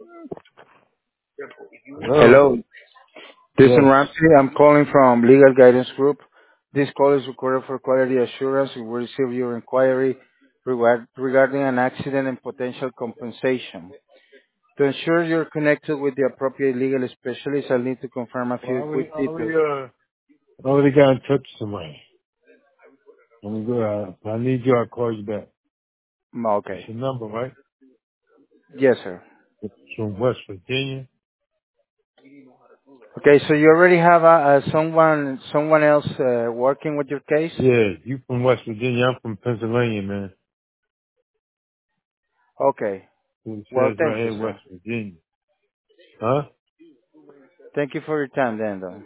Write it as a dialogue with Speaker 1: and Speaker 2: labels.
Speaker 1: Hello.
Speaker 2: Hello, this is
Speaker 1: Yes.
Speaker 2: Ramsey. I'm calling from Legal Guidance Group. This call is recorded for quality assurance. We will receive your inquiry regarding an accident and potential compensation. To ensure you're connected with the appropriate legal specialist, I'll need to confirm a
Speaker 1: Well,
Speaker 2: few quick details.
Speaker 1: I already got in touch with somebody. I'm good. I need you. I'll call you back. It's
Speaker 2: Okay.
Speaker 1: your number, right?
Speaker 2: Yes, sir.
Speaker 1: It's from West Virginia.
Speaker 2: Okay, so you already have someone else working with your case?
Speaker 1: Yeah, you from West Virginia. I'm from Pennsylvania, man.
Speaker 2: Okay.
Speaker 1: It
Speaker 2: Well,
Speaker 1: says
Speaker 2: thank
Speaker 1: right
Speaker 2: you,
Speaker 1: here,
Speaker 2: sir.
Speaker 1: West Virginia. Huh?
Speaker 2: Thank you for your time, then, though.